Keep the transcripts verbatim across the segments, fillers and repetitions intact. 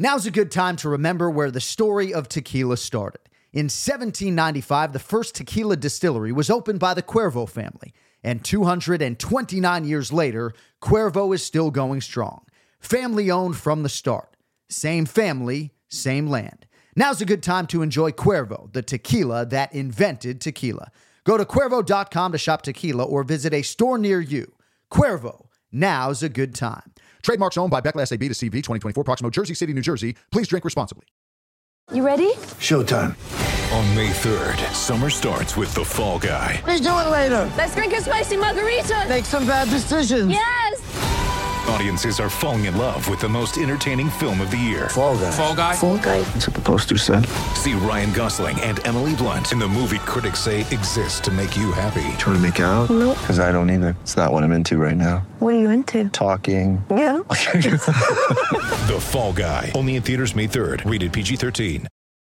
Now's a good time to remember where the story of tequila started. In seventeen ninety-five, the first tequila distillery was opened by the Cuervo family, and two hundred twenty-nine years later, Cuervo is still going strong. Family-owned from the start. Same family, same land. Now's a good time to enjoy Cuervo, the tequila that invented tequila. Go to Cuervo dot com to shop tequila or visit a store near you. Cuervo, now's a good time. Trademarks owned by Beckley S A B to C V twenty twenty-four, Proximo, Jersey City, New Jersey. Please drink responsibly. You ready? Showtime. On May third, summer starts with The Fall Guy. Let's do it later. Let's drink a spicy margarita. Make some bad decisions. Yes. Audiences are falling in love with the most entertaining film of the year. Fall Guy. Fall Guy? Fall Guy. That's what the poster said. See Ryan Gosling and Emily Blunt in the movie critics say exists to make you happy. Trying to make it out? Nope. Because I don't either. It's not what I'm into right now. What are you into? Talking. Yeah. The Fall Guy. Only in theaters May third. Rated P G thirteen.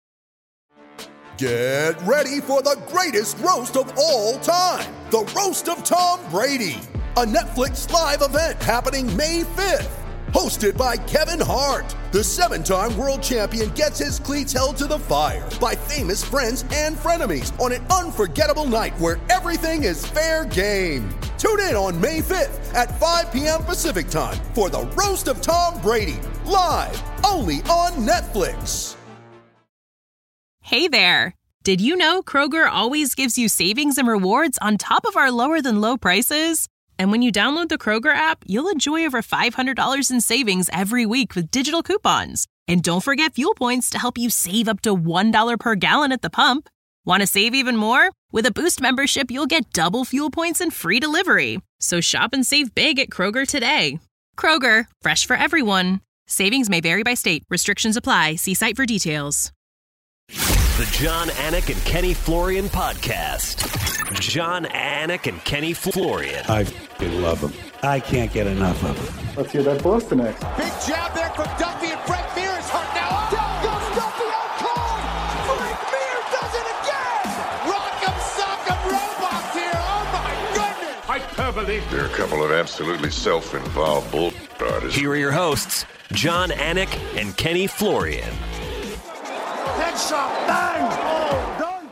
Get ready for the greatest roast of all time. The Roast of Tom Brady. A Netflix live event happening May fifth. Hosted by Kevin Hart. The seven-time world champion gets his cleats held to the fire by famous friends and frenemies on an unforgettable night where everything is fair game. Tune in on May fifth at five p.m. Pacific time for the Roast of Tom Brady. Live only on Netflix. Hey there. Did you know Kroger always gives you savings and rewards on top of our lower than low prices? And when you download the Kroger app, you'll enjoy over five hundred dollars in savings every week with digital coupons. And don't forget fuel points to help you save up to one dollar per gallon at the pump. Want to save even more? With a Boost membership, you'll get double fuel points and free delivery. So shop and save big at Kroger today. Kroger, fresh for everyone. Savings may vary by state. Restrictions apply. See site for details. The John Anik and Kenny Florian podcast. John Anik and Kenny Florian. I f***ing love them. I can't get enough of them. Let's hear that Boston next. Big jab there from Duffy, and Frank Mir is hurt now. Down goes Duffy, out cold. Frank Mir does it again. Rock'em sock'em robots here. Oh my goodness. Hyperbole. They're a couple of absolutely self-involved bull artists. Here are your hosts, John Anik and Kenny Florian. Headshot, bang! Oh, done!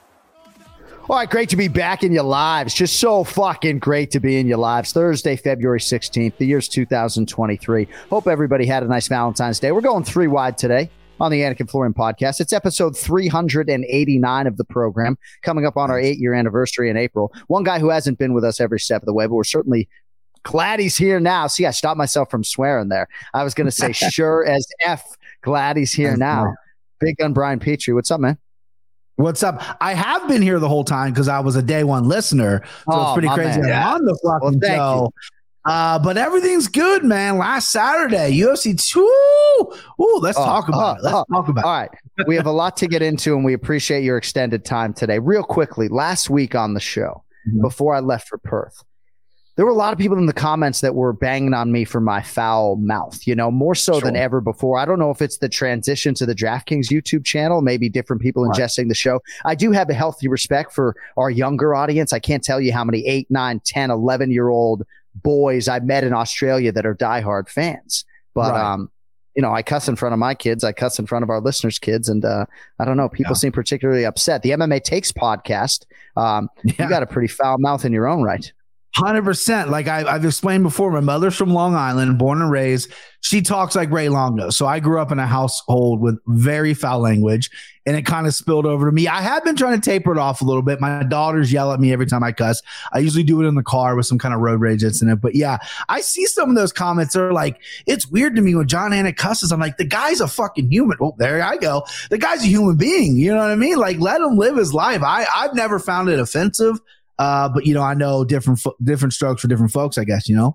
All right, great to be back in your lives. Just so fucking great to be in your lives. Thursday, February sixteenth, the year's two thousand twenty-three. Hope everybody had a nice Valentine's Day. We're going three wide today on the Anik and Florian podcast. It's episode three hundred eighty-nine of the program, coming up on our eight-year anniversary in April. One guy who hasn't been with us every step of the way, but we're certainly glad he's here now. See, I stopped myself from swearing there. I was going to say sure as F, glad he's here now. Big Gun Brian Petrie. What's up, man? What's up? I have been here the whole time because I was a day one listener. So oh, it's pretty crazy I'm yeah. on the fucking well, show. Uh, but everything's good, man. Last Saturday, U F C two. Ooh, let's oh, talk about oh, it. Let's oh. talk about All right. We have a lot to get into, and we appreciate your extended time today. Real quickly, last week on the show, mm-hmm. before I left for Perth, there were a lot of people in the comments that were banging on me for my foul mouth, you know, more so sure. than ever before. I don't know if it's the transition to the DraftKings YouTube channel, maybe different people right. ingesting the show. I do have a healthy respect for our younger audience. I can't tell you how many eight, nine, ten, eleven year old boys I met in Australia that are diehard fans. But, right. um, you know, I cuss in front of my kids. I cuss in front of our listeners' kids. And uh, I don't know, people yeah. seem particularly upset. The M M A Takes podcast, um, yeah. you got a pretty foul mouth in your own right. one hundred percent. Like I, I've explained before, my mother's from Long Island, born and raised. She talks like Ray Longo. So I grew up in a household with very foul language, and it kind of spilled over to me. I have been trying to taper it off a little bit. My daughters yell at me every time I cuss. I usually do it in the car with some kind of road rage incident. But yeah, I see some of those comments that are like, it's weird to me when John Anik cusses. I'm like, the guy's a fucking human. Oh, there I go. The guy's a human being. You know what I mean? Like, let him live his life. I, I've never found it offensive. Uh, but, you know, I know different fo- different strokes for different folks, I guess, you know.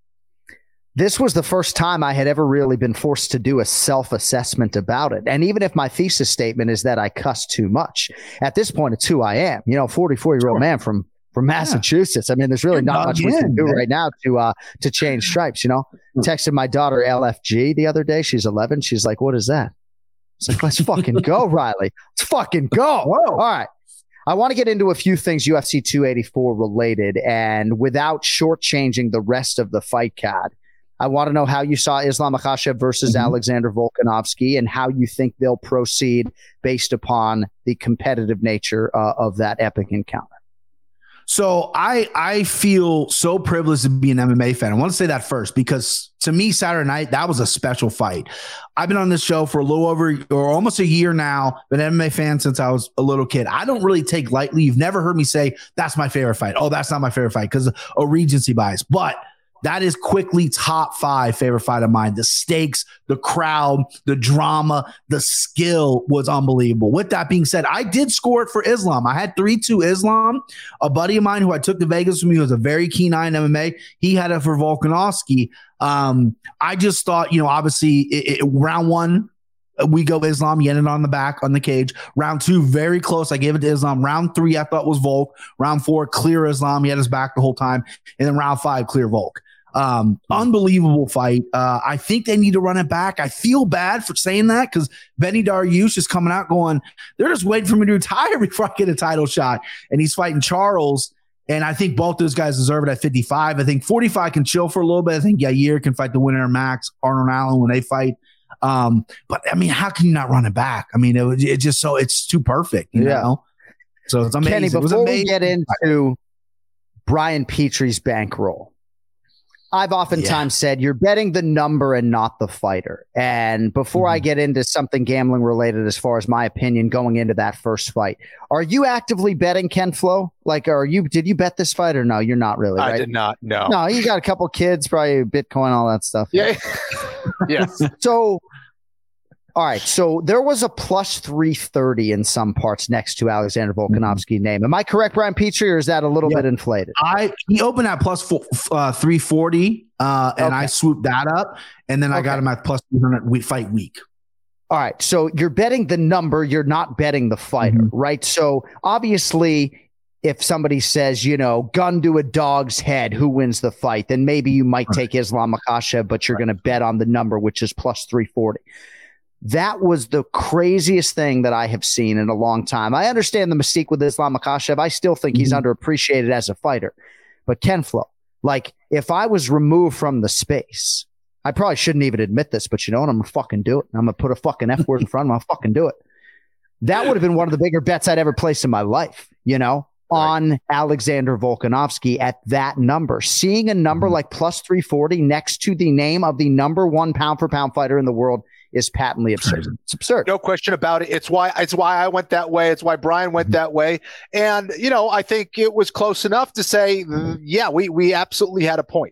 This was the first time I had ever really been forced to do a self-assessment about it. And even if my thesis statement is that I cuss too much, at this point, it's who I am. You know, forty-four-year-old sure. man from from Massachusetts. Yeah. I mean, there's really You're not much in, we can do man. right now to uh, to change stripes, you know. Hmm. Texted my daughter L F G the other day. She's eleven. She's like, what is that? It's like, let's fucking go, Riley. Let's fucking go. Whoa. All right. I want to get into a few things U F C two eighty-four related, and without shortchanging the rest of the fight card, I want to know how you saw Islam Makhachev versus mm-hmm. Alexander Volkanovski and how you think they'll proceed based upon the competitive nature uh, of that epic encounter. So I I feel so privileged to be an M M A fan. I want to say that first because to me, Saturday night, that was a special fight. I've been on this show for a little over or almost a year now, been an M M A fan since I was a little kid. I don't really take lightly. You've never heard me say, that's my favorite fight. Oh, that's not my favorite fight because of a recency bias. But that is quickly top five favorite fight of mine. The stakes, the crowd, the drama, the skill was unbelievable. With that being said, I did score it for Islam. I had three two Islam. A buddy of mine who I took to Vegas with me was a very keen eye in M M A. He had it for Volkanovski. Um, I just thought, you know, obviously it, it, round one, we go Islam. He ended on the back on the cage. Round two, very close. I gave it to Islam. Round three, I thought was Volk. Round four, clear Islam. He had his back the whole time. And then round five, clear Volk. Um, unbelievable fight. Uh, I think they need to run it back. I feel bad for saying that because Benny Dariush is coming out going, they're just waiting for me to retire before I get a title shot. And he's fighting Charles. And I think both those guys deserve it at fifty-five. I think forty-five can chill for a little bit. I think Yair can fight the winner, Max, Arnold Allen when they fight. Um, but I mean, how can you not run it back? I mean, it, it just so it's too perfect, you yeah. know? So it's amazing. Kenny, before it was amazing. we get into Brian Petrie's bankroll, I've oftentimes yeah. said you're betting the number and not the fighter. And before mm-hmm. I get into something gambling related, as far as my opinion going into that first fight, are you actively betting Ken Flo? Like, are you, did you bet this fight or no? You're not really, right? I did not. No, no, you got a couple kids, probably Bitcoin, all that stuff. Yeah. Yes. So, all right. So there was a plus three thirty in some parts next to Alexander Volkanovski's mm-hmm. name. Am I correct, Brian Petrie, or is that a little yeah. bit inflated? I he opened at plus four, uh, three forty, uh, and okay. I swooped that up, and then I okay. got him at plus two hundred we fight week. All right. So you're betting the number. You're not betting the fighter, mm-hmm. right? So obviously, if somebody says, you know, gun to a dog's head, who wins the fight, then maybe you might right. take Islam Makhachev, but you're right. going to bet on the number, which is plus three forty. That was the craziest thing that I have seen in a long time. I understand the mystique with Islam Makhachev. I still think mm-hmm. he's underappreciated as a fighter. But Ken Flo, like, if I was removed from the space, I probably shouldn't even admit this, but you know what? I'm going to fucking do it. I'm going to put a fucking F word in front of him. I'll fucking do it. That would have been one of the bigger bets I'd ever placed in my life, you know, right. on Alexander Volkanovski at that number. Seeing a number mm-hmm. like plus three forty next to the name of the number one pound for pound fighter in the world is patently absurd. It's absurd. No question about it. It's why it's why I went that way. It's why Brian went that way. And, you know, I think it was close enough to say, yeah, we we absolutely had a point.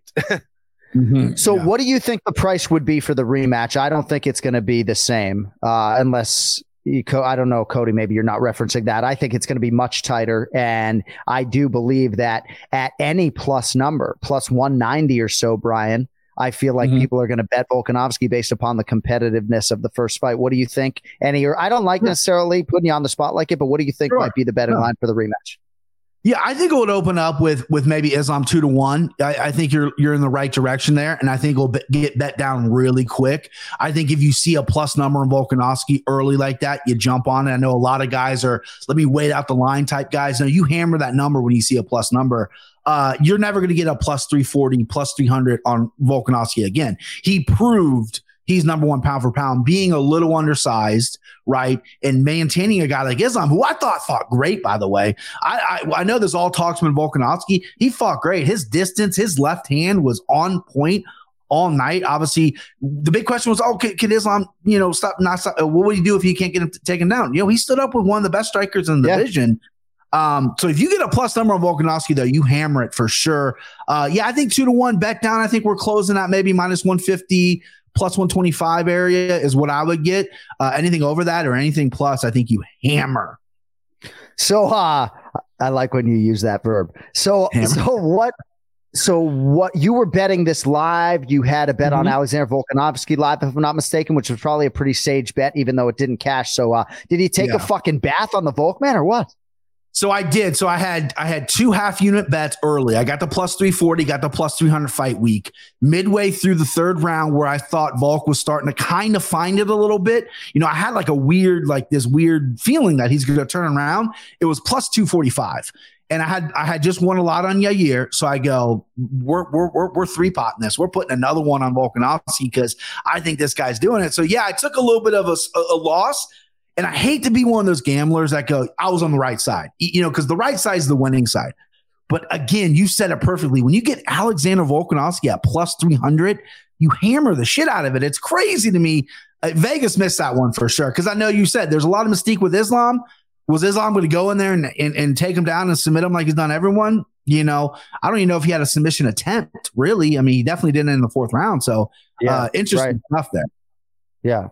mm-hmm. So yeah. what do you think the price would be for the rematch? I don't think it's going to be the same uh, unless you co- I don't know, Cody, maybe you're not referencing that. I think it's going to be much tighter. And I do believe that at any plus number, plus one ninety or so, Brian, I feel like mm-hmm. people are going to bet Volkanovski based upon the competitiveness of the first fight. What do you think? Any, or I don't like necessarily putting you on the spot like it, but what do you think sure. might be the betting yeah. line for the rematch? Yeah, I think it would open up with with maybe Islam two to one. I, I think you're you're in the right direction there, and I think it'll be, get bet down really quick. I think if you see a plus number in Volkanovski early like that, you jump on it. I know a lot of guys are let me wait out the line type guys. No, you hammer that number when you see a plus number. Uh, you're never going to get a plus three forty, plus three hundred on Volkanovski again. He proved he's number one pound for pound, being a little undersized, right? And maintaining a guy like Islam, who I thought fought great, by the way. I I, I know there's all talks with Volkanovski. He fought great. His distance, his left hand was on point all night. Obviously, the big question was, oh, can, can Islam, you know, stop, not stop? What would he do if he can't get him to take him down? You know, he stood up with one of the best strikers in the yeah. division. Um, so if you get a plus number on Volkanovski, though, you hammer it for sure. Uh, yeah, I think two to one bet down. I think we're closing at maybe minus one fifty, plus one twenty-five area is what I would get. Uh, anything over that or anything plus, I think you hammer. So uh, I like when you use that verb. So, hammer. so what? So what you were betting this live? You had a bet mm-hmm. on Alexander Volkanovski live, if I'm not mistaken, which was probably a pretty sage bet, even though it didn't cash. So uh, did he take yeah. a fucking bath on the Volkman or what? So I did. So I had I had two half unit bets early. I got the plus three forty, got the plus three hundred fight week. Midway through the third round where I thought Volk was starting to kind of find it a little bit. You know, I had like a weird, like this weird feeling that he's going to turn around. It was plus two forty-five. And I had I had just won a lot on Yair, so I go, we're we're we're, we're three potting this. We're putting another one on Volkanovski because I think this guy's doing it. So yeah, I took a little bit of a, a, a loss, and I hate to be one of those gamblers that go, I was on the right side, you know, because the right side is the winning side. But again, you said it perfectly. When you get Alexander Volkanovski at plus three hundred, you hammer the shit out of it. It's crazy to me. Uh, Vegas missed that one for sure because I know you said there's a lot of mystique with Islam. Was Islam going to go in there and, and, and take him down and submit him like he's done everyone? You know, I don't even know if he had a submission attempt, really. I mean, he definitely didn't in the fourth round. So yeah, uh, interesting right. stuff there. Yeah.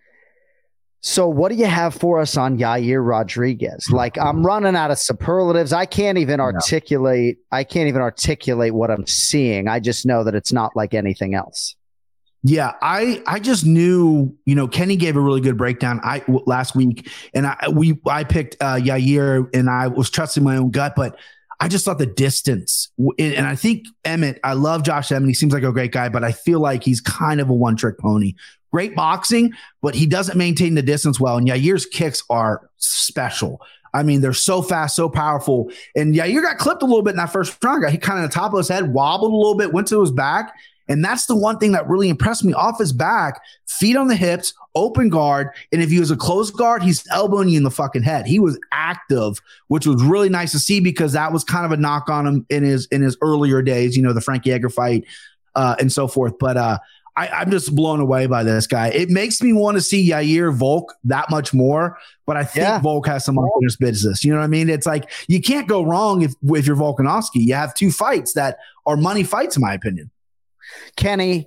So what do you have for us on Yair Rodriguez? Like, I'm running out of superlatives. I can't even articulate. I can't even articulate what I'm seeing. I just know that it's not like anything else. Yeah, I I just knew, you know, Kenny gave a really good breakdown I w- last week, and I we I picked uh, Yair, and I was trusting my own gut, but I just thought the distance, and I think Emmett. I love Josh Emmett; he seems like a great guy, but I feel like he's kind of a one trick pony. Great boxing, but he doesn't maintain the distance well, and Yair's kicks are special. I mean, they're so fast, so powerful, and Yair got clipped a little bit in that first round. He kind of the top of his head wobbled a little bit, went to his back. And that's the one thing that really impressed me. Off his back, feet on the hips, open guard. And if he was a closed guard, he's elbowing you in the fucking head. He was active, which was really nice to see because that was kind of a knock on him in his in his earlier days, you know, the Frankie Edgar fight uh, and so forth. But uh, I, I'm just blown away by this guy. It makes me want to see Yair Volk that much more. But I think yeah. Volk has some unfinished business. You know what I mean? It's like you can't go wrong if, if you're Volkanovski. You have two fights that are money fights, in my opinion. Kenny,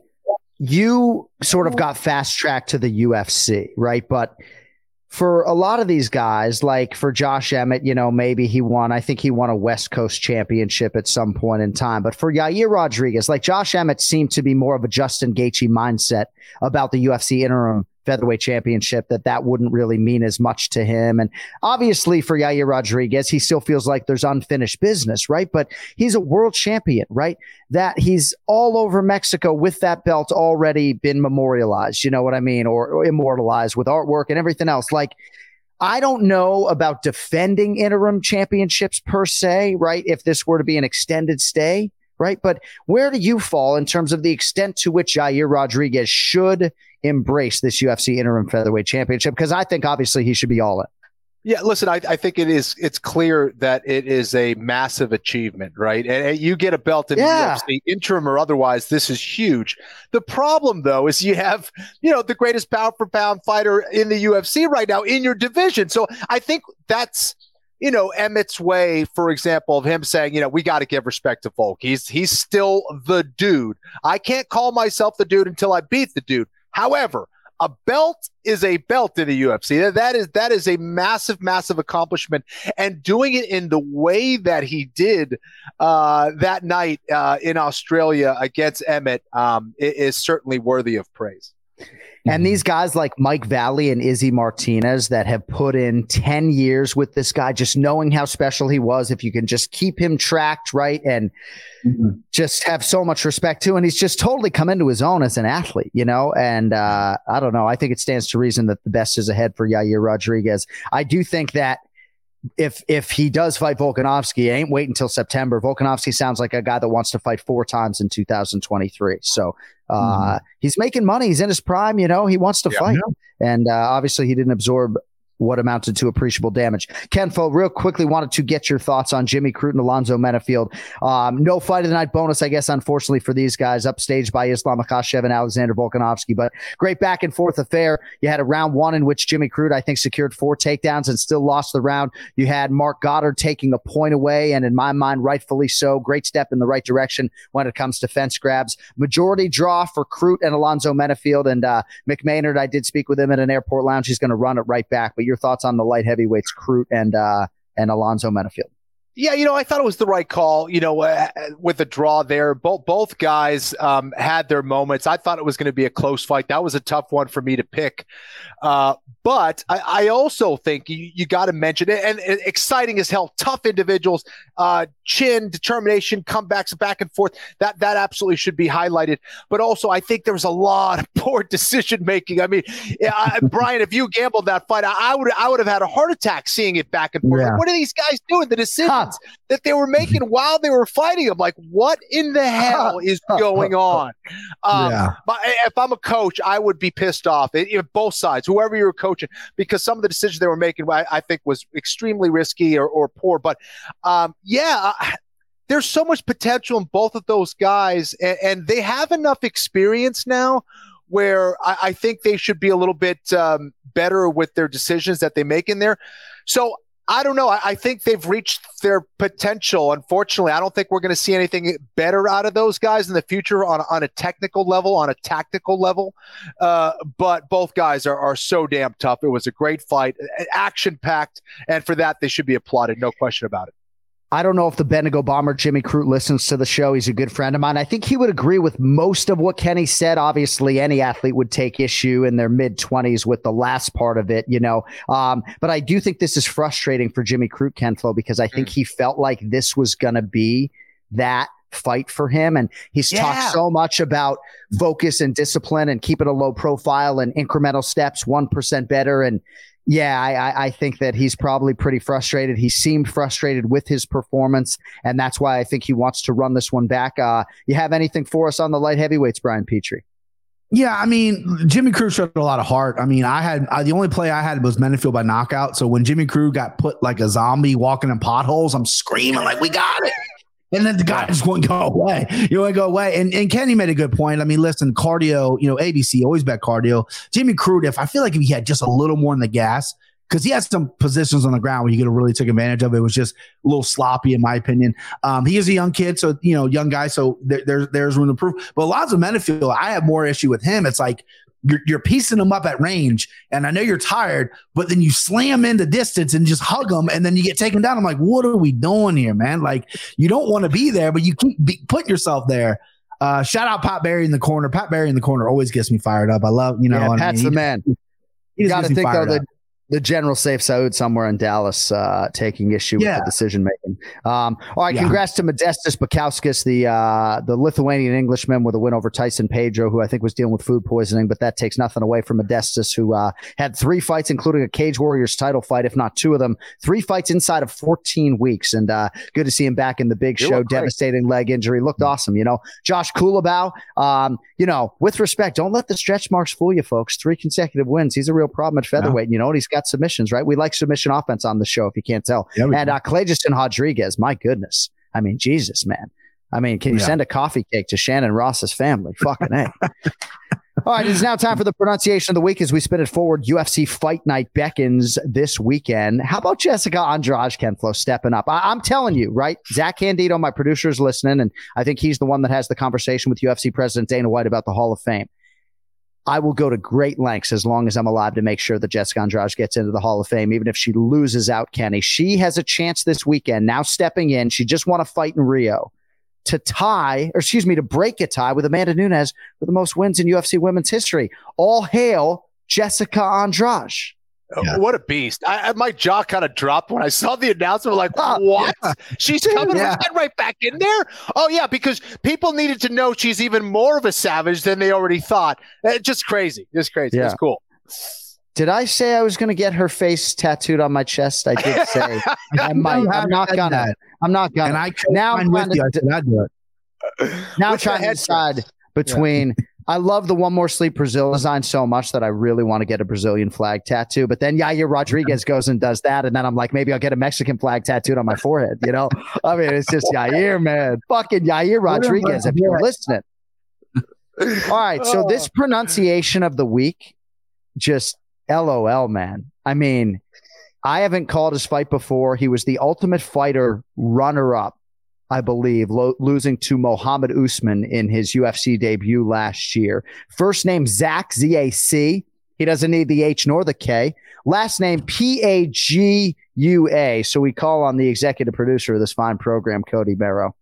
you sort of got fast tracked to the U F C, right? But for a lot of these guys, like for Josh Emmett, you know, maybe he won. I think he won a West Coast championship at some point in time. But for Yair Rodriguez, like Josh Emmett seemed to be more of a Justin Gaethje mindset about the U F C interim featherweight championship, that that wouldn't really mean as much to him. And obviously for Yair Rodriguez, he still feels like there's unfinished business, right? But he's a world champion, right? That he's all over Mexico with that belt already been memorialized, you know what I mean? Or, or immortalized with artwork and everything else. Like, I don't know about defending interim championships per se, right? If this were to be an extended stay, right? But where do you fall in terms of the extent to which Yair Rodriguez should embrace this U F C interim featherweight championship? Because I think obviously he should be all in. Yeah, listen, I, I think it is. It's clear that it is a massive achievement, right? And, and you get a belt in yeah. the U F C, interim or otherwise. This is huge. The problem, though, is you have, you know, the greatest pound for pound fighter in the U F C right now in your division. So I think that's, you know, Emmett's way, for example, of him saying, you know, we got to give respect to Volk. He's he's still the dude. I can't call myself the dude until I beat the dude. However, a belt is a belt in the U F C. That is that is a massive, massive accomplishment. And doing it in the way that he did uh, that night uh, in Australia against Emmett um, is certainly worthy of praise. And these guys like Mike Valley and Izzy Martinez that have put in ten years with this guy, just knowing how special he was, if you can just keep him tracked, right, and mm-hmm. just have so much respect to, and he's just totally come into his own as an athlete, you know, and uh, I don't know. I think it stands to reason that the best is ahead for Yair Rodriguez. I do think that if if he does fight Volkanovski, ain't wait until September. Volkanovski sounds like a guy that wants to fight four times in two thousand twenty-three. So uh, mm-hmm. he's making money. He's in his prime. You know, he wants to yeah, fight. Yeah. And uh, obviously he didn't absorb what amounted to appreciable damage. Ken Fo, real quickly wanted to get your thoughts on Jimmy Crute and Alonzo Menifield. Um, no fight of the night bonus, I guess, unfortunately for these guys, upstaged by Islam Makhachev and Alexander Volkanovski, but great back and forth affair. You had a round one in which Jimmy Crute, I think, secured four takedowns and still lost the round. You had Mark Goddard taking a point away, and in my mind, rightfully so. Great step in the right direction when it comes to fence grabs. Majority draw for Crute and Alonzo Menifield, and uh, McMaynard, I did speak with him at an airport lounge. He's going to run it right back, but your thoughts on the light heavyweights, Crute and uh, and Alonzo Menifield? Yeah, you know, I thought it was the right call, you know, uh, with the draw there. Both both guys um, had their moments. I thought it was going to be a close fight. That was a tough one for me to pick. Uh, but I, I also think you, you got to mention it, and, and exciting as hell, tough individuals, uh, chin, determination, comebacks, back and forth. That that absolutely should be highlighted. But also, I think there was a lot of poor decision making. I mean, I, Brian, if you gambled that fight, I, I would I would have had a heart attack seeing it back and forth. Yeah. Like, what are these guys doing? The decision decisions that they were making while they were fighting. I'm like, what in the hell is going on? Um, yeah. But if I'm a coach, I would be pissed off. It, it, both sides, whoever you were coaching, because some of the decisions they were making, I, I think, was extremely risky or, or poor. But um, yeah, uh, there's so much potential in both of those guys, and, and they have enough experience now where I, I think they should be a little bit um, better with their decisions that they make in there. So I don't know. I, I think they've reached their potential. Unfortunately, I don't think we're going to see anything better out of those guys in the future on, on a technical level, on a tactical level. Uh, but both guys are, are so damn tough. It was a great fight, action-packed, and for that, they should be applauded. No question about it. I don't know if the Bendigo Bomber, Jimmy Crute, listens to the show. He's a good friend of mine. I think he would agree with most of what Kenny said. Obviously, any athlete would take issue in their mid-twenties with the last part of it, you know. Um, but I do think this is frustrating for Jimmy Crute, Ken Flo, because I think mm. he felt like this was going to be that fight for him. And he's yeah. talked so much about focus and discipline and keeping a low profile and incremental steps, one percent better. And yeah, I, I think that he's probably pretty frustrated. He seemed frustrated with his performance, and that's why I think he wants to run this one back. Uh, you have anything for us on the light heavyweights, Brian Petrie? Yeah, I mean, Jimmy Crute showed a lot of heart. I mean, I had I, the only play I had was Menifee by knockout. So when Jimmy Crute got put like a zombie walking in potholes, I'm screaming like, we got it. And then the guy just won't go away. You want to go away. And, and Kenny made a good point. I mean, listen, cardio, you know, A B C, always bet cardio. Jimmy Crute, if I feel like if he had just a little more in the gas, because he had some positions on the ground where you could have really took advantage of it. It was just a little sloppy, in my opinion. Um, he is a young kid, so, you know, young guy, so there, there's, there's room to improve. But Alonzo Menifee, I have more issue with him. It's like, You're, you're piecing them up at range, and I know you're tired, but then you slam into distance and just hug them, and then you get taken down. I'm like, what are we doing here, man? Like, you don't want to be there, but you keep be, putting yourself there. Uh, shout out Pat Barry in the corner. Pat Barry in the corner always gets me fired up. I love, you know. Yeah, Pat's I mean, the man. You got to think, though, that the general safe Saud somewhere in Dallas uh, taking issue yeah. with the decision making. Um, all right, yeah. Congrats to Modestas Bukauskas, the uh, the Lithuanian Englishman with a win over Tyson Pedro, who I think was dealing with food poisoning, but that takes nothing away from Modestas, who uh, had three fights, including a Cage Warriors title fight, if not two of them. Three fights inside of fourteen weeks, and uh, good to see him back in the big you show. Devastating leg injury, looked awesome. You know, Josh Kulabau. Um, you know, with respect, don't let the stretch marks fool you, folks. Three consecutive wins. He's a real problem at featherweight. No. You know, and he's got submissions, right? We like submission offense on the show, if you can't tell. Yeah, and uh, Clejeston Rodriguez, my goodness. I mean, Jesus, man. I mean, can you yeah. send a coffee cake to Shannon Ross's family? Fucking A. All right, it's now time for the pronunciation of the week as we spin it forward. U F C Fight Night beckons this weekend. How about Jessica Andrade, Ken Flo, stepping up? I- I'm telling you, right? Zach Candido, my producer, is listening, and I think he's the one that has the conversation with U F C President Dana White about the Hall of Fame. I will go to great lengths as long as I'm alive to make sure that Jessica Andrade gets into the Hall of Fame, even if she loses out, Kenny. She has a chance this weekend, now stepping in. She just won a fight in Rio to tie, or excuse me, to break a tie with Amanda Nunes for the most wins in U F C women's history. All hail Jessica Andrade. Yeah. What a beast. I, I, my jaw kind of dropped when I saw the announcement. Like, what? Yeah. She's coming yeah. right, right back in there? Oh, yeah, because people needed to know she's even more of a savage than they already thought. It's just crazy. Just crazy. Yeah. It's cool. Did I say I was going to get her face tattooed on my chest? I did say. I might. I'm not going to. I'm not going to. And I now I'm with you. I said I'd do it. Now I'm trying to decide between... Yeah. I love the One More Sleep Brazil design so much that I really want to get a Brazilian flag tattoo. But then Yair Rodriguez goes and does that. And then I'm like, maybe I'll get a Mexican flag tattooed on my forehead. You know, I mean, it's just Yair, man. Fucking Yair Rodriguez, if you're listening. All right. So this pronunciation of the week, just L O L, man. I mean, I haven't called his fight before. He was the Ultimate Fighter runner-up, I believe, lo- losing to Mohammed Usman in his U F C debut last year. First name, Zach, Z A C. He doesn't need the H nor the K. Last name, P A G U A. So we call on the executive producer of this fine program, Cody Barrow.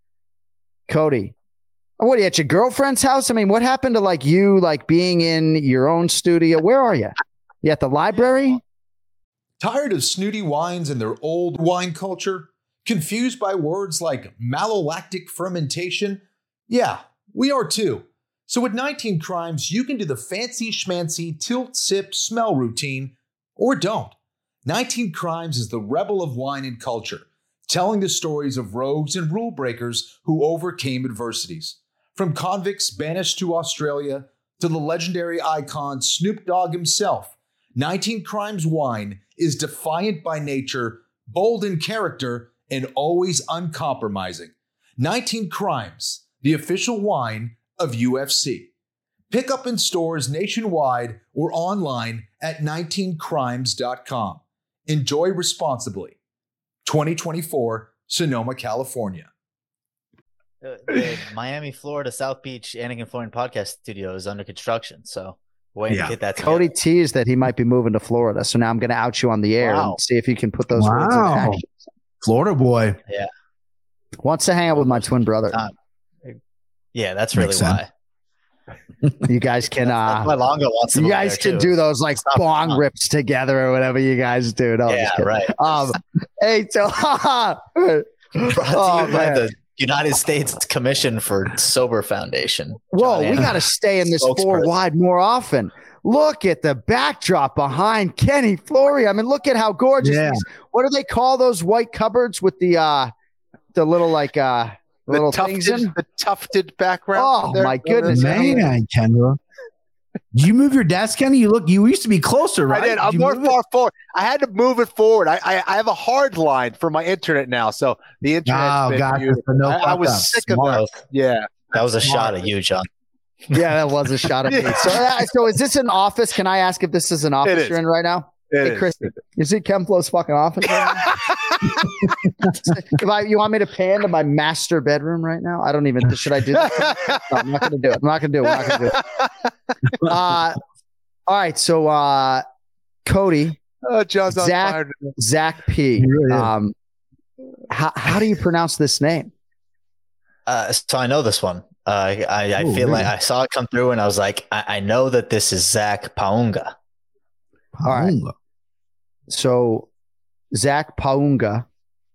Cody, what are you at your girlfriend's house? I mean, what happened to like you, like being in your own studio? Where are you? You at the library? Tired of snooty wines and their old wine culture? Confused by words like malolactic fermentation? Yeah, we are too. So with nineteen Crimes, you can do the fancy schmancy tilt sip smell routine, or don't. nineteen Crimes is the rebel of wine and culture, telling the stories of rogues and rule breakers who overcame adversities. From convicts banished to Australia to the legendary icon Snoop Dogg himself, nineteen Crimes Wine is defiant by nature, bold in character, and always uncompromising. nineteen Crimes, the official wine of U F C. Pick up in stores nationwide or online at nineteen crimes dot com. Enjoy responsibly. twenty twenty-four, Sonoma, California. The, the Miami, Florida, South Beach Anik and Florian podcast studio is under construction, so waiting Yeah. to get that together. Cody teased that he might be moving to Florida, so now I'm going to out you on the air Wow. and see if you can put those words into Wow. action. Florida boy. Yeah. Wants to hang out with my twin brother. Time. Yeah, that's really Makes sense. why. You guys can uh That's why Longo wants to you move guys there, can too. do those like Stop bong it. rips together or whatever you guys do. No, I'm Yeah, just kidding. right. Um, hey, so Brought oh, to you by man. the United States Commission for Sober Foundation. Whoa, John we Anik, got to stay in this four spokesperson. wide more often. Look at the backdrop behind Kenny Flory. I mean, look at how gorgeous. Yeah. These, what do they call those white cupboards with the uh the little like uh The little things tufted, in? the tufted background. Oh, there. my goodness. Man, Kendra. Did you move your desk, Kenny? You look. You used to be closer, right? I did. I'm you more move it? far forward. I had to move it forward. I, I I have a hard line for my internet now, so the internet. Oh, gotcha. So no I, I was fuck up. sick Smart. of that. Yeah. That was a Smart. shot at you, John. Yeah, that was a shot at me. So, uh, so is this an office? Can I ask if this is an office is. you're in right now? It hey, is. Chris, you see Ken Flo's fucking office? Right now? if I, you want me to pan to my master bedroom right now? I don't even. Should I do that? No, I'm not going to do it. I'm not going to do it. I'm not going to do it. Uh, all right. So, uh, Cody, Oh, John's on Zach, fire today. Zach P. He really is. Um, how how do you pronounce this name? Uh, so I know this one. Uh, I, I Oh, feel like really? I saw it come through, and I was like, I, I know that this is Zach Paunga. All right. So, Zach Paunga.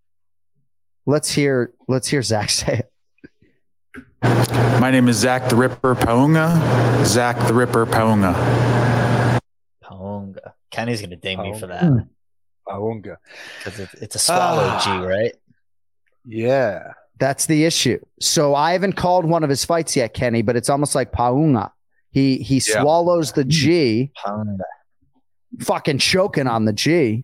Let's hear. Let's hear Zach say it. My name is Zach the Ripper Paunga. Zach the Ripper Paunga. Paunga. Kenny's gonna ding me for that Paunga. Paunga. because it, it's a swallow Ah. G, right? Yeah. That's the issue. So I haven't called one of his fights yet, Kenny, but it's almost like Paunga. He he Yeah. swallows the G, Paunga. fucking choking on the G.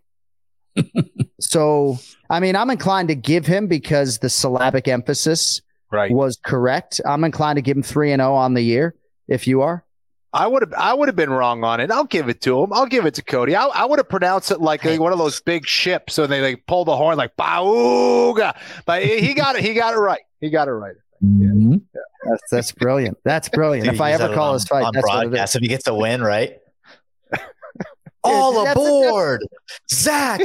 So I mean, I'm inclined to give him because the syllabic emphasis Right. was correct. I'm inclined to give him three and zero on the year. If you are, I would have I would have been wrong on it. I'll give it to him. I'll give it to Cody. I, I would have pronounced it like a, one of those big ships, so they like pull the horn like Pauga. But he got it. He got it right. He got it right. Mhm. that's that's brilliant. That's brilliant. Dude, if I use ever that call on, his fight, on that's what it broadcast, is. if he gets a win, right? All That's- aboard, Zach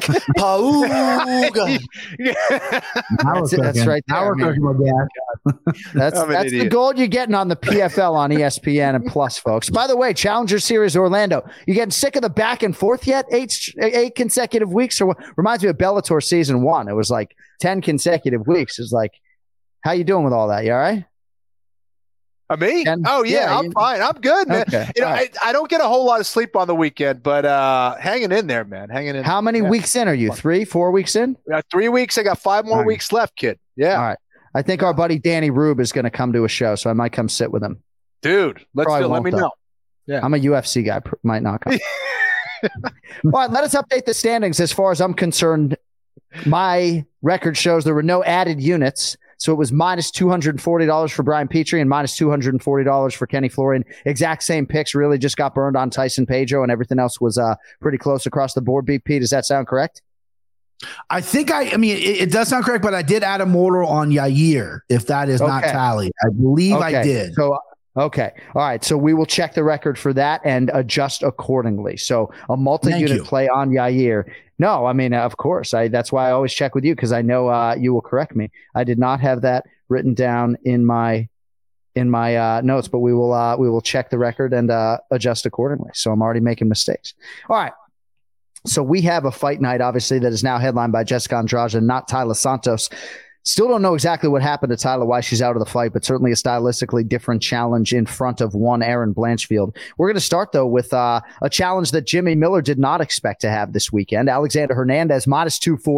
Paunga. Yeah. Now we're That's it. That's cooking. right Now there, we're man. cooking with that. That's I'm an that's the idiot. gold you're getting on the P F L on E S P N and Plus, folks. By the way, Challenger Series Orlando. You getting sick of the back and forth yet? Eight eight consecutive weeks, or what? Reminds me of Bellator season one. It was like ten consecutive weeks. It's like, how you doing with all that? You all right? Uh, me? Ken? Oh yeah, Yeah, I'm you- fine. I'm good, man. Okay, You know, all right. I, I don't get a whole lot of sleep on the weekend, but uh, hanging in there, man. Hanging in. How many Yeah. weeks in are you? Three, four weeks in? We got three weeks. I got five more All right. weeks left, kid. Yeah, All right. I think our buddy Danny Rube is going to come to a show, so I might come sit with him. dude. Let's Probably do, let won't, me though. know. Yeah. I'm a U F C guy. pr- Might not come. All right, let us update the standings. As far as I'm concerned, my record shows there were no added units. So it was minus two hundred forty dollars for Brian Petrie and minus two hundred forty dollars for Kenny Florian. Exact same picks, really just got burned on Tyson Pedro, and everything else was uh, pretty close across the board. B P, does that sound correct? I think I. I mean, it, it does sound correct, but I did add a mortal on Yair. If that is not Okay. tallied, I believe I Okay, did. So, okay. All right. So we will check the record for that and adjust accordingly. So a multi-unit you. play on Yair. No, I mean, of course. I that's why I always check with you because I know uh, you will correct me. I did not have that written down in my in my uh, notes, but we will uh, we will check the record and uh, adjust accordingly. So I'm already making mistakes. All right. So we have a fight night, obviously, that is now headlined by Jessica Andrade and not Tyler Santos. Still don't know exactly what happened to Tyler, why she's out of the fight, but certainly a stylistically different challenge in front of one Aaron Blanchfield. We're going to start, though, with uh, a challenge that Jimmy Miller did not expect to have this weekend. Alexander Hernandez, minus two forty,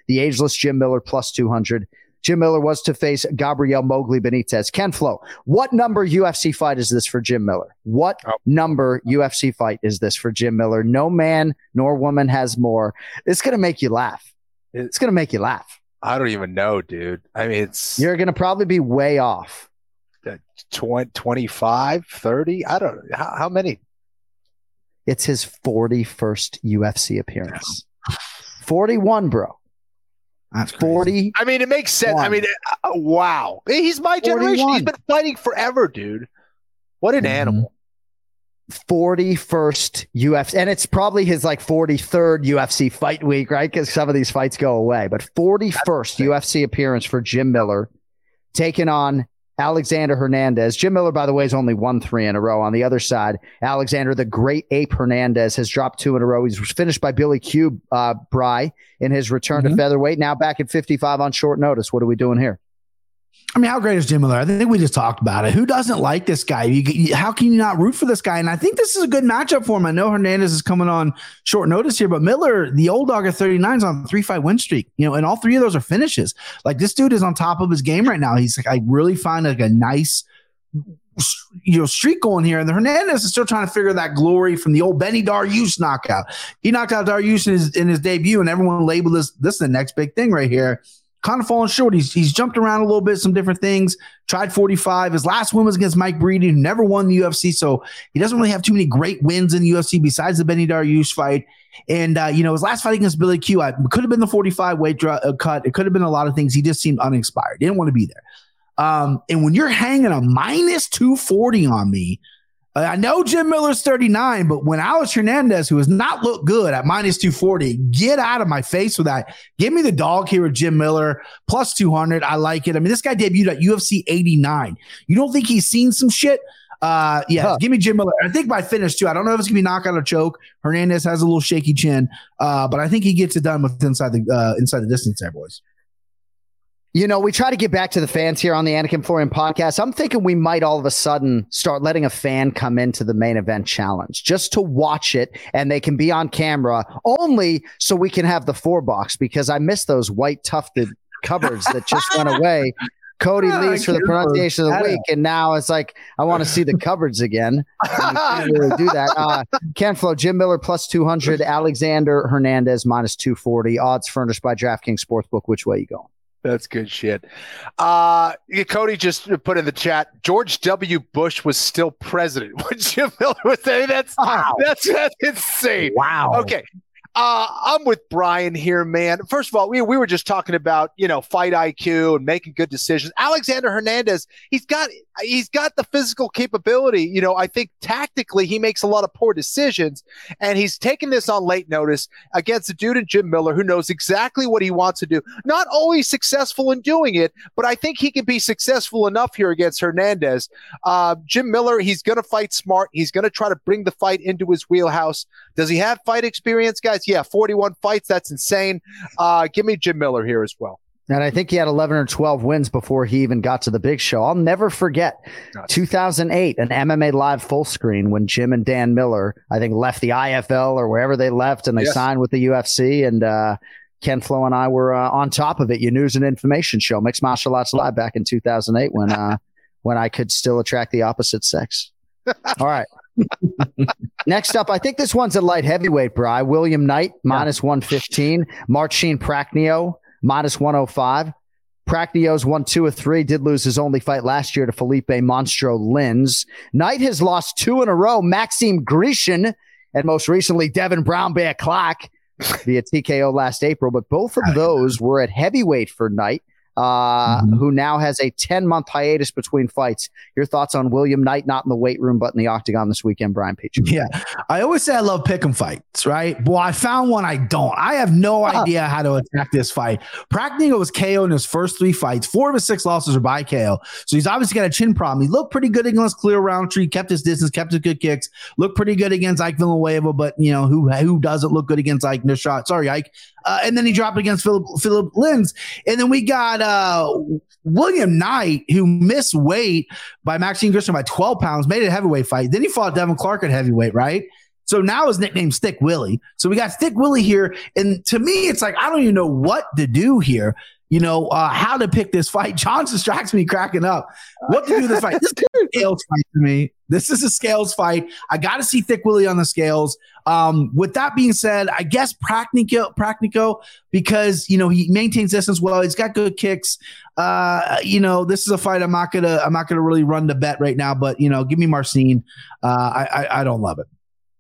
The ageless Jim Miller plus two hundred. Jim Miller was to face Gabriel Mowgli Benitez. Ken Flo, what number U F C fight is this for Jim Miller? What oh. number U F C fight is this for Jim Miller? No man nor woman has more. It's going to make you laugh. It's going to make you laugh. I don't even know, dude. I mean, it's you're going to probably be way off. twenty, twenty-five, thirty? I don't know. How, how many? It's his forty-first U F C appearance. forty-one, bro. That's forty. I mean, it makes sense. I mean, uh, wow. He's my generation. forty-one. He's been fighting forever, dude. What an mm-hmm. animal. forty-first U F C. And it's probably his like forty-third U F C fight week, right? Because some of these fights go away. But forty-first U F C appearance for Jim Miller, taking on Alexander Hernandez. Jim Miller, by the way, has only won three in a row. On the other side, Alexander, the great ape Hernandez, has dropped two in a row. He's finished by Billy Q. Uh, Bry in his return mm-hmm. to featherweight. Now back at fifty-five on short notice. What are we doing here? I mean, how great is Jim Miller? I think we just talked about it. Who doesn't like this guy? You, you, how can you not root for this guy? And I think this is a good matchup for him. I know Hernandez is coming on short notice here, but Miller, the old dog at thirty-nine, is on a three-fight win streak. You know, and all three of those are finishes. Like, this dude is on top of his game right now. He's like, I really find like a nice, you know, streak going here. And the Hernandez is still trying to figure that glory from the old Benny Dariush knockout. He knocked out Dariush in his in his debut, and everyone labeled this this is the next big thing right here. Kind of falling short. He's he's jumped around a little bit, some different things. Tried forty-five. His last win was against Mike Breedy, who never won the U F C, so he doesn't really have too many great wins in the U F C besides the Benny Dariush fight. And uh, you know, his last fight against Billy Q, I, could have been the forty-five weight draw, uh, cut. It could have been a lot of things. He just seemed uninspired. Didn't want to be there. Um, and when you're hanging a minus two forty on me, I know Jim Miller's thirty-nine, but when Alex Hernandez, who has not looked good at minus two forty, get out of my face with that. Give me the dog here with Jim Miller, plus two hundred. I like it. I mean, this guy debuted at U F C eighty-nine. You don't think he's seen some shit? Uh, yeah, huh. Give me Jim Miller. I think by finish, too. I don't know if it's going to be knockout or choke. Hernandez has a little shaky chin, uh, but I think he gets it done with inside the uh, inside the distance there, boys. You know, we try to get back to the fans here on the Anik and Florian podcast. I'm thinking we might all of a sudden start letting a fan come into the main event challenge just to watch it, and they can be on camera only so we can have the four box, because I miss those white tufted cupboards that just went away. Cody yeah, leaves for the pronunciation of the week, and now it's like, I want to see the cupboards again. You can't really do that. Uh, Ken Flo, Jim Miller plus two hundred, Alexander Hernandez minus two forty. Odds furnished by DraftKings Sportsbook. Which way you going? That's good shit. Uh, Cody just put in the chat, George W. Bush was still president when Jim Miller was there. That's, wow. that's, that's insane. Wow. Okay. Uh, I'm with Brian here, man. First of all, we, we were just talking about, you know, fight I Q and making good decisions. Alexander Hernandez, he's got he's got the physical capability. You know, I think tactically he makes a lot of poor decisions, and he's taking this on late notice against a dude in Jim Miller who knows exactly what he wants to do. Not always successful in doing it, but I think he can be successful enough here against Hernandez. Uh, Jim Miller, he's going to fight smart. He's going to try to bring the fight into his wheelhouse. Does he have fight experience, guys? Yeah, forty-one fights. That's insane. Uh, give me Jim Miller here as well. And I think he had eleven or twelve wins before he even got to the big show. I'll never forget Nuts. two thousand eight, an M M A Live full screen when Jim and Dan Miller, I think, left the I F L or wherever they left, and they yes. signed with the U F C. And uh, Ken Flo and I were uh, on top of it. Your news and information show, Mixed Martial Arts Live, back in two thousand eight when uh, when I could still attract the opposite sex. All right. Next up, I think this one's a light heavyweight, Bri. William Knight, minus one fifteen. Marcin Prachnio, minus one oh five. Prachnio's won two of three, did lose his only fight last year to Felipe Monstro Lins. Knight has lost two in a row. Maxime Grishin, and most recently, Devin Brown Bear Clark via T K O last April. But both of those were at heavyweight for Knight. Uh, mm-hmm. who now has a ten-month hiatus between fights. Your thoughts on William Knight, not in the weight room, but in the octagon this weekend, Brian Peach? Yeah, I always say I love pick'em fights, right? Well, I found one I don't. I have no uh, idea how to attack this fight. Prachnio was K O in his first three fights. Four of his six losses are by K O, so he's obviously got a chin problem. He looked pretty good against Clear Roundtree, kept his distance, kept his good kicks, looked pretty good against Ike Villanueva, but, you know, who who doesn't look good against Ike? No shot. Sorry, Ike. Uh, and then he dropped against Philip, Philip Lins. And then we got uh, William Knight, who missed weight by Maxime Grishin by twelve pounds, made it a heavyweight fight. Then he fought Devin Clark at heavyweight, right? So now his nickname's Thick Willie. So we got Thick Willie here. And to me, it's like, I don't even know what to do here. You know, uh, how to pick this fight. John distracts me cracking up. What to do this fight? This is a scales fight to me. This is a scales fight. I got to see Thick Willie on the scales. Um, with that being said, I guess Prakniko, Prakniko, because, you know, he maintains distance well. He's got good kicks. Uh, you know, this is a fight I'm not going to I'm not going to really run the bet right now. But, you know, give me Marcin. Uh, I, I, I don't love it.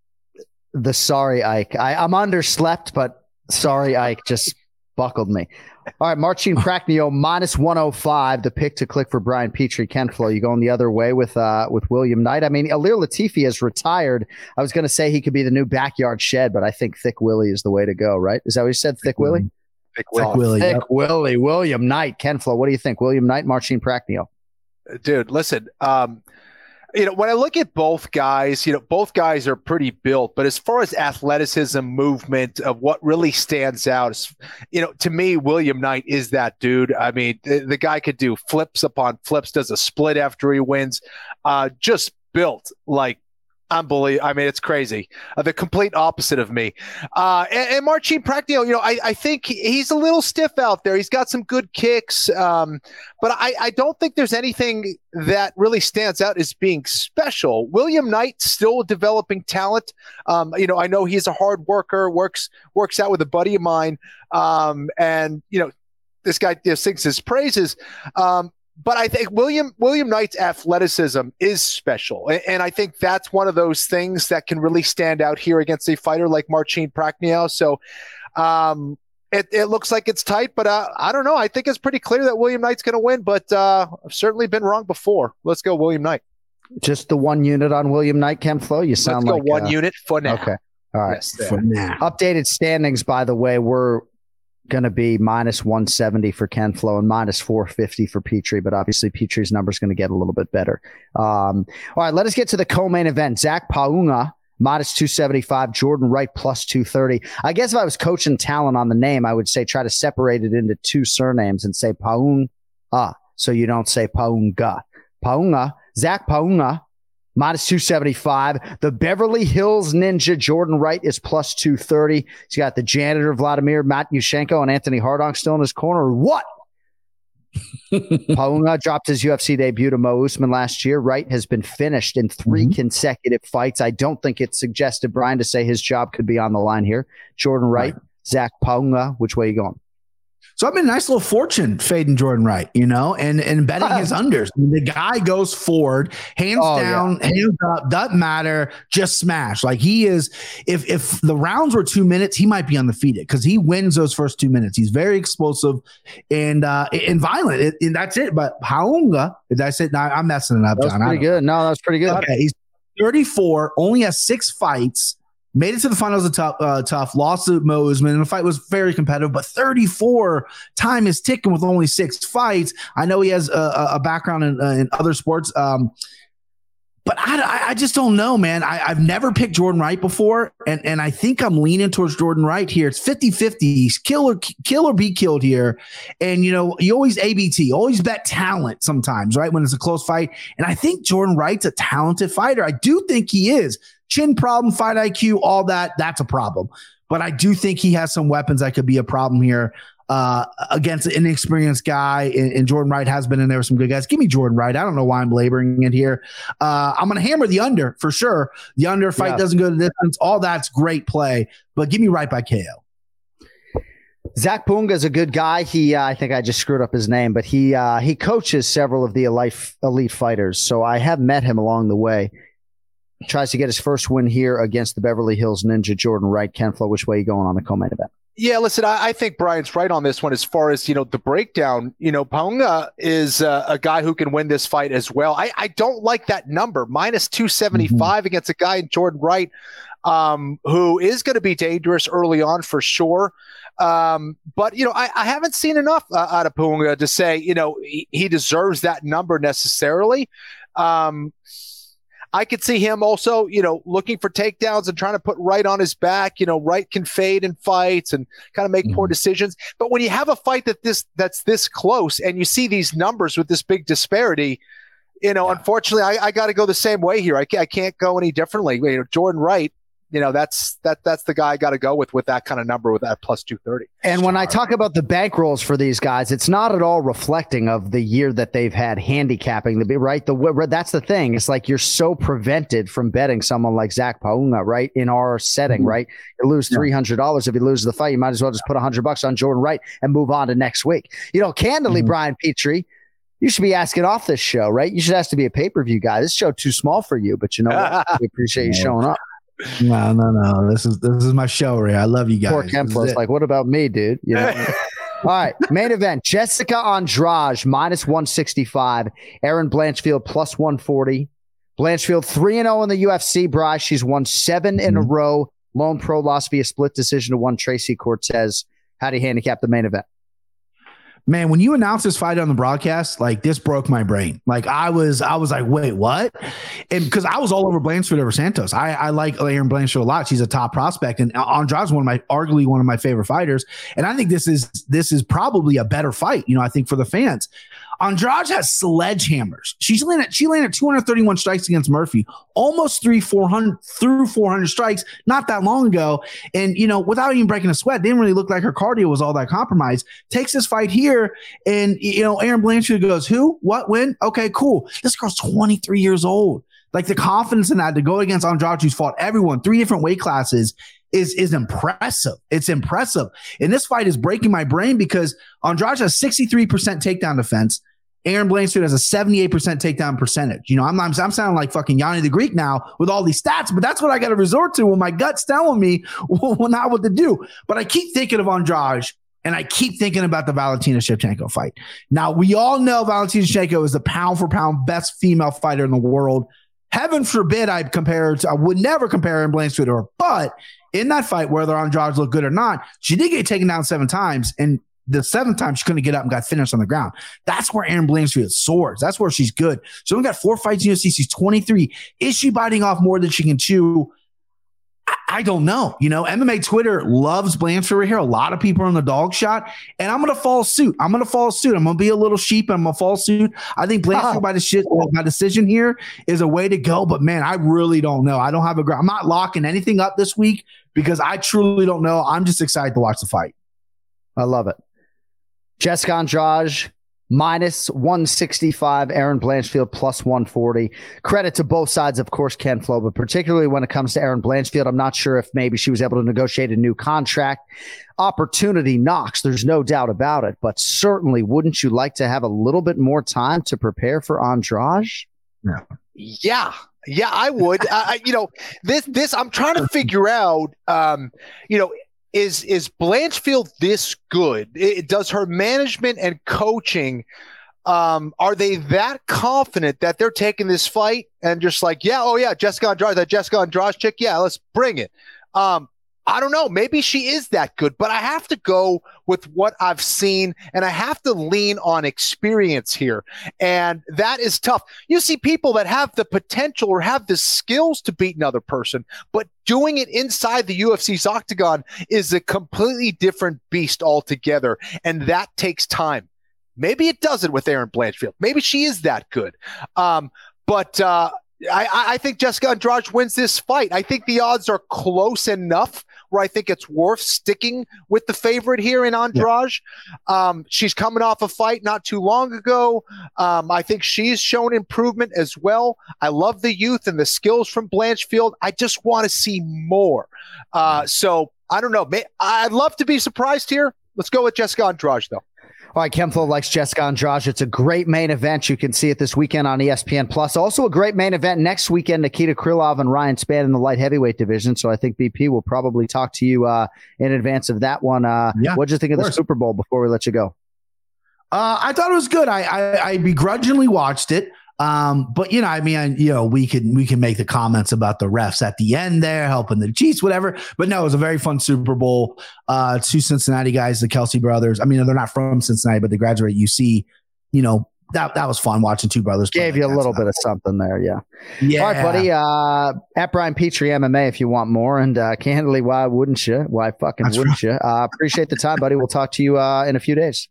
The sorry Ike. I, I'm underslept, but sorry Ike just buckled me. All right, Marcin Prachnio minus one oh five. The pick to click for Brian Petrie. Ken Flo, you going the other way with uh, with William Knight? I mean, Alir Latifi has retired. I was going to say he could be the new backyard shed, but I think Thick Willie is the way to go, right? Is that what you said, Thick Willie? Thick Willie. Willie. Willie. Thick yep. Willie. William Knight. Ken Flo, what do you think? William Knight, Marcin Prachnio. Dude, listen, um, you know, when I look at both guys, you know, both guys are pretty built, but as far as athleticism, movement, of what really stands out is, you know, to me, William Knight is that dude. I mean, the, the guy could do flips upon flips, does a split after he wins, uh, just built like unbelievable. I mean, it's crazy. Uh, the complete opposite of me. Uh, and, and Marcin Prachnio, you know, I, I think he's a little stiff out there. He's got some good kicks, um, but I, I don't think there's anything that really stands out as being special. William Knight still developing talent. Um, you know, I know he's a hard worker, works works out with a buddy of mine, um, and you know, this guy you know, sings his praises. Um, But I think William William Knight's athleticism is special. And, and I think that's one of those things that can really stand out here against a fighter like Marcin Prachnio. So um, it, it looks like it's tight, but uh, I don't know. I think it's pretty clear that William Knight's going to win, but uh, I've certainly been wrong before. Let's go William Knight. Just the one unit on William Knight, Ken Flo? You sound Let's like go one uh, unit for now. Okay. All right. Yes, For now. Updated standings, by the way, we're going to be minus one seventy for Ken Flo and minus four fifty for Petrie, but obviously Petrie's number is going to get a little bit better. Um, all right, let us get to the co-main event. Zach Paunga, minus two seventy-five, Jordan Wright, plus two thirty. I guess if I was coaching talent on the name, I would say try to separate it into two surnames and say Paunga, so you don't say Paunga. Paunga, Zach Paunga, minus two seventy-five. The Beverly Hills Ninja Jordan Wright is plus two thirty. He's got the janitor Vladimir Matyushenko and Anthony Hardong still in his corner. What? Paunga dropped his U F C debut to Mo Usman last year. Wright has been finished in three mm-hmm. consecutive fights. I don't think it suggested Brian to say his job could be on the line here. Jordan Wright, right. Zach Paunga, which way are you going? So I've been a nice little fortune fading Jordan Wright, you know, and, and betting his unders. I mean, the guy goes forward, hands oh, down, yeah. hands up, doesn't matter, just smash. Like he is, if if the rounds were two minutes, he might be undefeated because he wins those first two minutes. He's very explosive and uh, and violent, it, and that's it. But Paunga, did I say? No, I'm messing it up, that John. That's pretty good. No, that's pretty good. Okay, he's thirty-four, only has six fights. Made it to the finals of tough, uh, tough, lost to Mo Usman, and the fight was very competitive, but thirty-four, time is ticking with only six fights. I know he has a, a background in, uh, in other sports, um, but I, I just don't know, man. I, I've never picked Jordan Wright before, and, and I think I'm leaning towards Jordan Wright here. It's fifty-fifty. He's kill or, kill or be killed here. And, you know, you always A B T, always bet talent sometimes, right, when it's a close fight. And I think Jordan Wright's a talented fighter. I do think he is. Chin problem, fight I Q, all that, that's a problem. But I do think he has some weapons that could be a problem here uh, against an inexperienced guy. And, and Jordan Wright has been in there with some good guys. Give me Jordan Wright. I don't know why I'm laboring it here. Uh, I'm going to hammer the under for sure. The under fight yeah. doesn't go to distance. All that's great play. But give me Wright by K O. Zach Paunga is a good guy. He, uh, I think I just screwed up his name, but he uh, he coaches several of the elite, elite fighters. So I have met him along the way. Tries to get his first win here against the Beverly Hills Ninja Jordan Wright. Ken Flo, which way are you going on the co-main event? Yeah, listen, I, I think Brian's right on this one as far as, you know, the breakdown. You know, Paunga is uh, a guy who can win this fight as well. I, I don't like that number, minus two seventy-five mm-hmm. against a guy in Jordan Wright, um, who is going to be dangerous early on for sure. Um, but, you know, I, I haven't seen enough uh, out of Paunga to say, you know, he, he deserves that number necessarily. Um I could see him also, you know, looking for takedowns and trying to put Wright on his back. You know, Wright can fade in fights and kind of make mm-hmm. poor decisions. But when you have a fight that this that's this close and you see these numbers with this big disparity, you know, yeah. unfortunately, I, I got to go the same way here. I can't, I can't go any differently. You know, Jordan Wright, you know, that's that that's the guy I got to go with with that kind of number, with that plus two thirty. And when I talk about the bankrolls for these guys, it's not at all reflecting of the year that they've had handicapping. To be right, the that's the thing. It's like you're so prevented from betting someone like Zach Paunga, right? In our setting, mm-hmm. right? You lose three hundred dollars if you lose the fight. You might as well just put a hundred bucks on Jordan Wright and move on to next week. You know, candidly, mm-hmm. Brian Petrie, you should be asking off this show, right? You should ask to be a pay per view guy. This show too small for you, but you know what? We appreciate you showing up. No, no, no. This is this is my show, Ray. I love you guys. Poor Kempler's like, what about me, dude? You know. All right, main event: Jessica Andrade minus one sixty-five, Erin Blanchfield plus one forty. Blanchfield three and zero in the U F C. Bryce, she's won seven mm-hmm. in a row. Lone pro loss via split decision to one Tracy Cortez. How do you handicap the main event? Man, when you announced this fight on the broadcast, like this broke my brain. Like I was, I was like, wait, what? And because I was all over Blanchfield over Santos. I, I like Erin Blanchfield a lot. She's a top prospect, and Andrade's one of my, arguably one of my favorite fighters. And I think this is this is probably a better fight. You know, I think for the fans. Andrade has sledgehammers. She's landed, she landed two hundred thirty-one strikes against Murphy, almost three, four hundred through four hundred strikes not that long ago. And, you know, without even breaking a sweat, didn't really look like her cardio was all that compromised. Takes this fight here, and, you know, Erin Blanchfield goes, who? What? When? Okay, cool. This girl's twenty-three years old. Like the confidence in that to go against Andrade, who's fought everyone, three different weight classes, is is impressive. It's impressive. And this fight is breaking my brain because Andrade has sixty-three percent takedown defense. Erin Blanchfield has a seventy-eight percent takedown percentage. You know, I'm, I'm I'm sounding like fucking Yanni the Greek now with all these stats, but that's what I got to resort to when my gut's telling me well, not what to do. But I keep thinking of Andrade, and I keep thinking about the Valentina Shevchenko fight. Now, we all know Valentina Shevchenko is the pound for pound best female fighter in the world. Heaven forbid I'd compare to, I would never compare Erin Blanchfield to her, but in that fight, whether Andrade looked good or not, she did get taken down seven times, and the seventh time she couldn't get up and got finished on the ground. That's where Erin Blanchfield soars. That's where she's good. She only got four fights in U F C. She's twenty-three. Is she biting off more than she can chew? I, I don't know. You know, M M A Twitter loves Blanchfield right here. A lot of people are on the dog shot, and I'm going to follow suit. I'm going to follow suit. I'm going to be a little sheep, and I'm going to follow suit. I think Blanchfield oh. by the shit, my decision here is a way to go, but man, I really don't know. I don't have a I'm not locking anything up this week because I truly don't know. I'm just excited to watch the fight. I love it. Jessica Andrade minus one sixty-five, Erin Blanchfield plus one forty. Credit to both sides, of course, Ken Flo, but particularly when it comes to Erin Blanchfield, I'm not sure if maybe she was able to negotiate a new contract. Opportunity knocks, there's no doubt about it, but certainly wouldn't you like to have a little bit more time to prepare for Andrade? Yeah. Yeah. Yeah, I would. uh, you know, this, this, I'm trying to figure out, um, you know, Is is Blanchfield this good? It, does her management and coaching, um, are they that confident that they're taking this fight and just like, yeah, oh yeah, Jessica Andrade, that Jessica Andrade chick, yeah, let's bring it. Um, I don't know. Maybe she is that good, but I have to go with what I've seen, and I have to lean on experience here. And that is tough. You see people that have the potential or have the skills to beat another person, but doing it inside the U F C's octagon is a completely different beast altogether, and that takes time. Maybe it doesn't with Erin Blanchfield. Maybe she is that good. Um, but uh, I, I think Jessica Andrade wins this fight. I think the odds are close enough where I think it's worth sticking with the favorite here in Andrade. Yeah. Um, she's coming off a fight not too long ago. Um, I think she's shown improvement as well. I love the youth and the skills from Blanchfield. I just want to see more. Uh, so I don't know. I'd love to be surprised here. Let's go with Jessica Andrade, though. All right, Kempflo likes Jessica Andrade. It's a great main event. You can see it this weekend on E S P N Plus. Also a great main event next weekend, Nikita Krylov and Ryan Spann in the light heavyweight division. So I think B P will probably talk to you uh, in advance of that one. Uh, yeah, what'd you think of, of the Super Bowl before we let you go? Uh, I thought it was good. I, I, I begrudgingly watched it. Um, but you know, I mean, I, you know, we can we can make the comments about the refs at the end there, helping the Chiefs, whatever. But no, it was a very fun Super Bowl. Uh, two Cincinnati guys, the Kelsey brothers. I mean, they're not from Cincinnati, but they graduated U C. You know, that that was fun watching two brothers. Gave you a little bit of something there, yeah. Yeah. All right, buddy. Uh, at Brian Petrie M M A if you want more, and uh, candidly, why wouldn't you? Why fucking That's wouldn't right. you? Uh, appreciate the time, buddy. We'll talk to you uh, in a few days.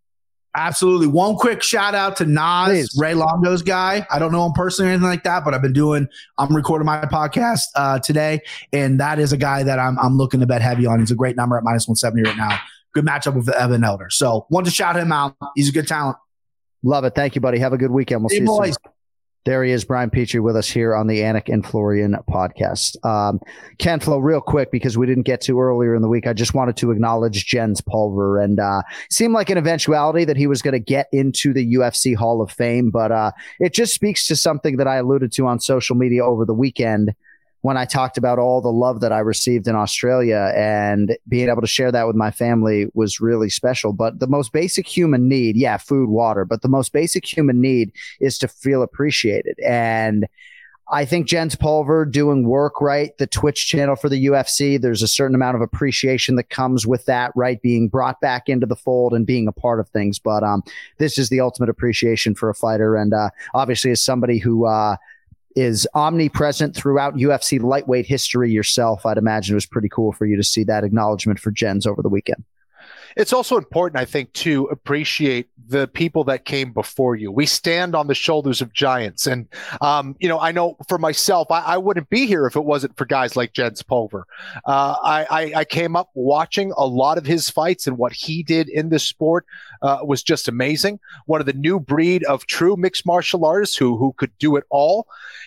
Absolutely. One quick shout out to Nas, Please. Ray Longo's guy. I don't know him personally or anything like that, but I've been doing, I'm recording my podcast uh, today, and that is a guy that I'm I'm looking to bet heavy on. He's a great number at minus one seventy right now. Good matchup with Evan Elder. So want to shout him out. He's a good talent. Love it. Thank you, buddy. Have a good weekend. We'll Hey, see you boys. soon. There he is, Brian Petrie, with us here on the Anik and Florian podcast. Um, Ken Flo, real quick, because we didn't get to earlier in the week, I just wanted to acknowledge Jens Pulver. And uh, seemed like an eventuality that he was going to get into the U F C Hall of Fame. But uh, it just speaks to something that I alluded to on social media over the weekend when I talked about all the love that I received in Australia, and being able to share that with my family was really special. But the most basic human need, yeah, food, water, but the most basic human need is to feel appreciated. And I think Jens Pulver doing work, right? The Twitch channel for the U F C, there's a certain amount of appreciation that comes with that, right? Being brought back into the fold and being a part of things. But um, this is the ultimate appreciation for a fighter. And uh, obviously as somebody who, uh, is omnipresent throughout U F C lightweight history yourself, I'd imagine it was pretty cool for you to see that acknowledgement for Jens over the weekend. It's also important, I think, to appreciate the people that came before you. We stand on the shoulders of giants. And, um, you know, I know for myself, I, I wouldn't be here if it wasn't for guys like Jens Pulver. Uh, I, I, I came up watching a lot of his fights, and what he did in this sport uh, was just amazing. One of the new breed of true mixed martial artists who, who could do it all.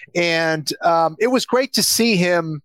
And um, it was great to see him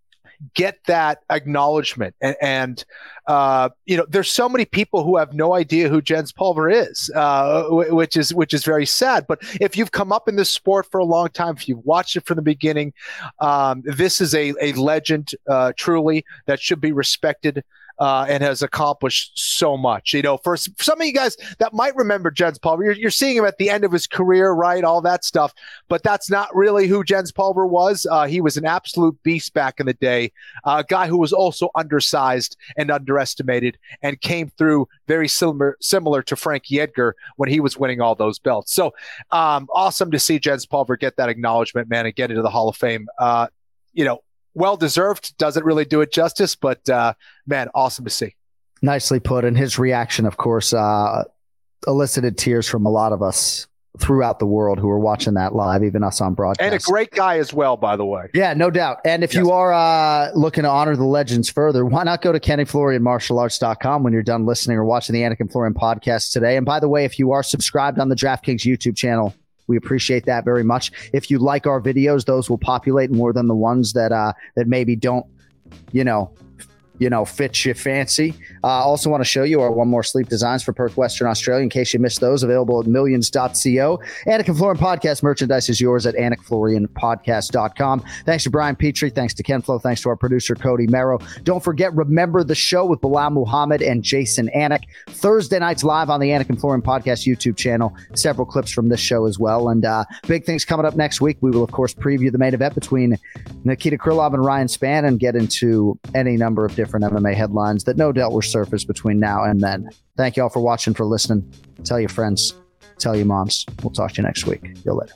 get that acknowledgement. And, and uh, you know, there's so many people who have no idea who Jens Pulver is, uh, which is which is very sad. But if you've come up in this sport for a long time, if you've watched it from the beginning, um, this is a, a legend, uh, truly, that should be respected. Uh, and has accomplished so much. You know, for some of you guys that might remember Jens Pulver, you're, you're seeing him at the end of his career, right? All that stuff. But that's not really who Jens Pulver was. Uh, he was an absolute beast back in the day, uh, a guy who was also undersized and underestimated, and came through very similar similar to Frankie Edgar when he was winning all those belts. So um, awesome to see Jens Pulver get that acknowledgement, man, and get into the Hall of Fame. Uh, you know, well-deserved. Doesn't really do it justice, but uh, man, awesome to see. Nicely put. And his reaction, of course, uh, elicited tears from a lot of us throughout the world who were watching that live, even us on broadcast. And a great guy as well, by the way. Yeah, no doubt. And if yes. you are uh, looking to honor the legends further, why not go to Kenny Florian Martial Arts dot com when you're done listening or watching the Anik and Florian podcast today. And by the way, if you are subscribed on the DraftKings YouTube channel, we appreciate that very much. If you like our videos, those will populate more than the ones that uh, that maybe don't, you know, you know, fit your fancy. I uh, also want to show you our One More Sleep designs for Perth Western Australia in case you missed those, available at millions dot co. Anik and Florian podcast merchandise is yours at Anik Florian podcast dot com. Thanks to Brian Petrie. Thanks to Ken Flo. Thanks to our producer, Cody Merrow. Don't forget, Remember the Show with Bilal Muhammad and Jason Anik. Thursday nights live on the Anik and Florian podcast YouTube channel. Several clips from this show as well. And uh, big things coming up next week. We will, of course, preview the main event between Nikita Krylov and Ryan Spann and get into any number of different M M A headlines that no doubt will surface between now and then. Thank you all for watching, for listening. Tell your friends, tell your moms. We'll talk to you next week. See you later.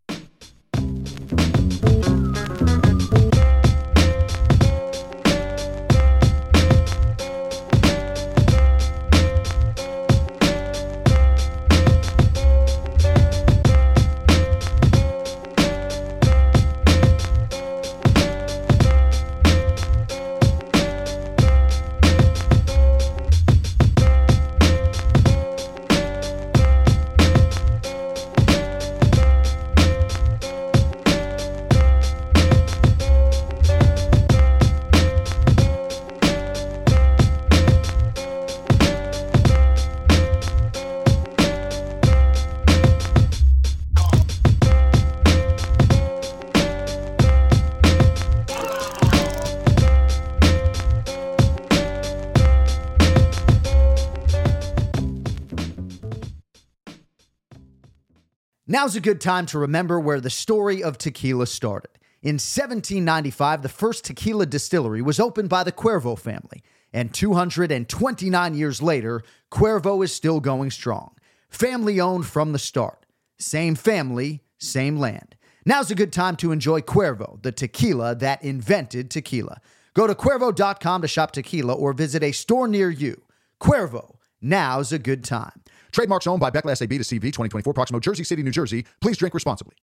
Now's a good time to remember where the story of tequila started. In seventeen ninety-five, the first tequila distillery was opened by the Cuervo family. And two hundred twenty-nine years later, Cuervo is still going strong. Family owned from the start. Same family, same land. Now's a good time to enjoy Cuervo, the tequila that invented tequila. Go to Cuervo dot com to shop tequila or visit a store near you. Cuervo, now's a good time. Trademarks owned by Beckless A B to C V twenty twenty-four, Proximo, Jersey City, New Jersey. Please drink responsibly.